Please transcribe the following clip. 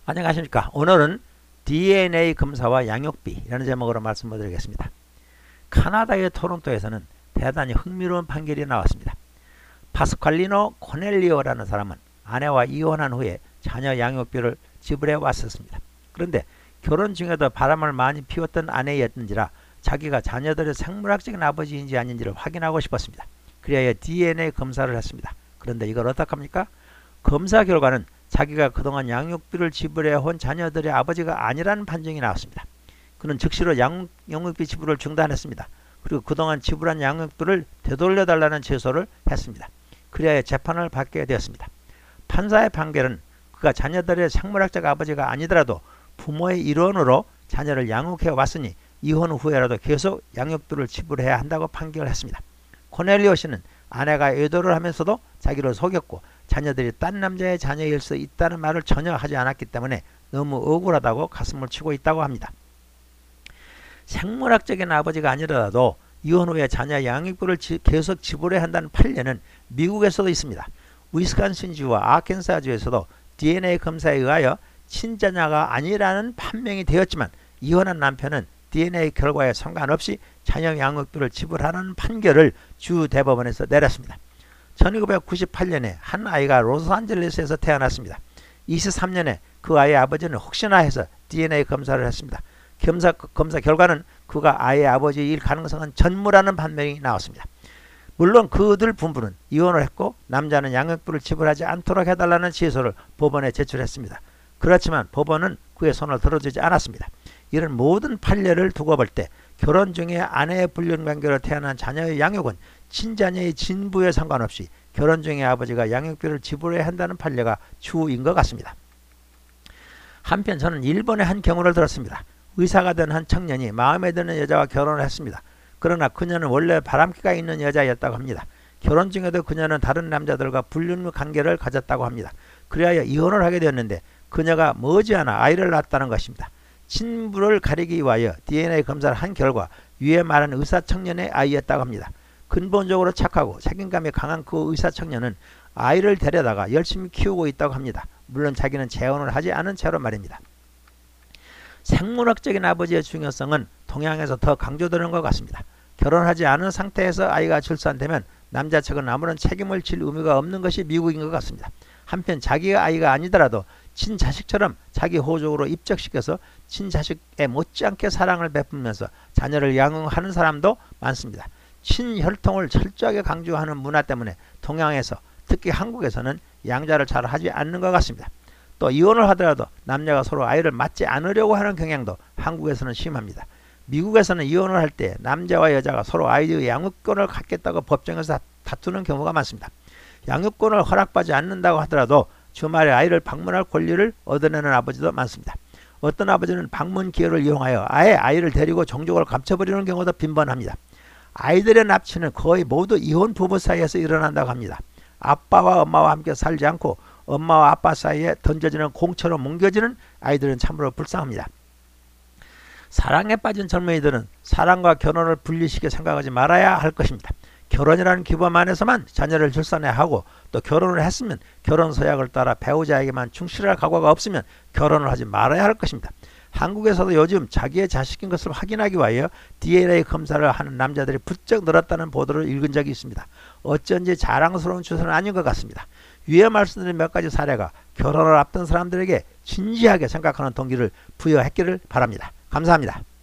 안녕하십니까. 오늘은 DNA 검사와 양육비라는 제목으로 말씀을 드리겠습니다. 카나다의 토론토에서는 대단히 흥미로운 판결이 나왔습니다. 파스칼리노 코넬리오라는 사람은 아내와 이혼한 후에 자녀 양육비를 지불해 왔었습니다. 그런데 결혼 중에도 바람을 많이 피웠던 아내였는지라 자기가 자녀들의 생물학적인 아버지인지 아닌지를 확인하고 싶었습니다. 그리하여 DNA 검사를 했습니다. 그런데 이걸 어떡합니까? 검사 결과는 자기가 그동안 양육비를 지불해온 자녀들의 아버지가 아니라는 판정이 나왔습니다. 그는 즉시로 양육비 지불을 중단했습니다. 그리고 그동안 지불한 양육비를 되돌려달라는 제소를 했습니다. 그리하여 재판을 받게 되었습니다. 판사의 판결은 그가 자녀들의 생물학적 아버지가 아니더라도 부모의 일원으로 자녀를 양육해 왔으니 이혼 후에라도 계속 양육비를 지불해야 한다고 판결했습니다. 코넬리오 씨는 아내가 의도를 하면서도 자기를 속였고 자녀들이 딴 남자의 자녀일 수 있다는 말을 전혀 하지 않았기 때문에 너무 억울하다고 가슴을 치고 있다고 합니다. 생물학적인 아버지가 아니더라도 이혼 후에 자녀 양육비를 계속 지불해야 한다는 판례는 미국에서도 있습니다. 위스콘신주와 아켄사주에서도 DNA 검사에 의하여 친자녀가 아니라는 판명이 되었지만 이혼한 남편은 DNA 결과에 상관없이 자녀 양육비를 지불하는 판결을 주 대법원에서 내렸습니다. 1998년에 한 아이가 로스앤젤레스에서 태어났습니다. 23년에 그 아이의 아버지는 혹시나 해서 DNA 검사를 했습니다. 검사 결과는 그가 아이의 아버지일 가능성은 전무라는 판명이 나왔습니다. 물론 그들 부부는 이혼을 했고 남자는 양육비를 지불하지 않도록 해달라는 제소를 법원에 제출했습니다. 그렇지만 법원은 그의 손을 들어주지 않았습니다. 이런 모든 판례를 두고 볼 때 결혼 중에 아내의 불륜관계로 태어난 자녀의 양육은 친자녀의 진부에 상관없이 결혼 중에 아버지가 양육비를 지불해야 한다는 판례가 주인 것 같습니다. 한편 저는 일본의 한 경우를 들었습니다. 의사가 된 한 청년이 마음에 드는 여자와 결혼을 했습니다. 그러나 그녀는 원래 바람기가 있는 여자였다고 합니다. 결혼 중에도 그녀는 다른 남자들과 불륜 관계를 가졌다고 합니다. 그리하여 이혼을 하게 되었는데 그녀가 머지않아 아이를 낳았다는 것입니다. 친부를 가리기 위하여 DNA 검사를 한 결과 위에 말한 의사 청년의 아이였다고 합니다. 근본적으로 착하고 책임감이 강한 그 의사 청년은 아이를 데려다가 열심히 키우고 있다고 합니다. 물론 자기는 재혼을 하지 않은 채로 말입니다. 생물학적인 아버지의 중요성은 동양에서 더 강조되는 것 같습니다. 결혼하지 않은 상태에서 아이가 출산되면 남자 측은 아무런 책임을 질 의무가 없는 것이 미국인 것 같습니다. 한편 자기가 아이가 아니더라도 친자식처럼 자기 호적으로 입적시켜서 친자식에 못지않게 사랑을 베풀면서 자녀를 양육하는 사람도 많습니다. 친혈통을 철저하게 강조하는 문화 때문에 동양에서 특히 한국에서는 양자를 잘 하지 않는 것 같습니다. 또 이혼을 하더라도 남녀가 서로 아이를 낳지 않으려고 하는 경향도 한국에서는 심합니다. 미국에서는 이혼을 할 때 남자와 여자가 서로 아이의 양육권을 갖겠다고 법정에서 다투는 경우가 많습니다. 양육권을 허락받지 않는다고 하더라도 주말에 아이를 방문할 권리를 얻어내는 아버지도 많습니다. 어떤 아버지는 방문 기회를 이용하여 아예 아이를 데리고 종족을 감춰버리는 경우도 빈번합니다. 아이들의 납치는 거의 모두 이혼 부부 사이에서 일어난다고 합니다. 아빠와 엄마와 함께 살지 않고 엄마와 아빠 사이에 던져지는 공처럼 뭉겨지는 아이들은 참으로 불쌍합니다. 사랑에 빠진 젊은이들은 사랑과 결혼을 분리시켜 생각하지 말아야 할 것입니다. 결혼이라는 기범 안에서만 자녀를 출산해야 하고 또 결혼을 했으면 결혼 서약을 따라 배우자에게만 충실할 각오가 없으면 결혼을 하지 말아야 할 것입니다. 한국에서도 요즘 자기의 자식인 것을 확인하기 위하여 DNA 검사를 하는 남자들이 부쩍 늘었다는 보도를 읽은 적이 있습니다. 어쩐지 자랑스러운 추세는 아닌 것 같습니다. 위에 말씀드린 몇 가지 사례가 결혼을 앞둔 사람들에게 진지하게 생각하는 동기를 부여했기를 바랍니다. 감사합니다.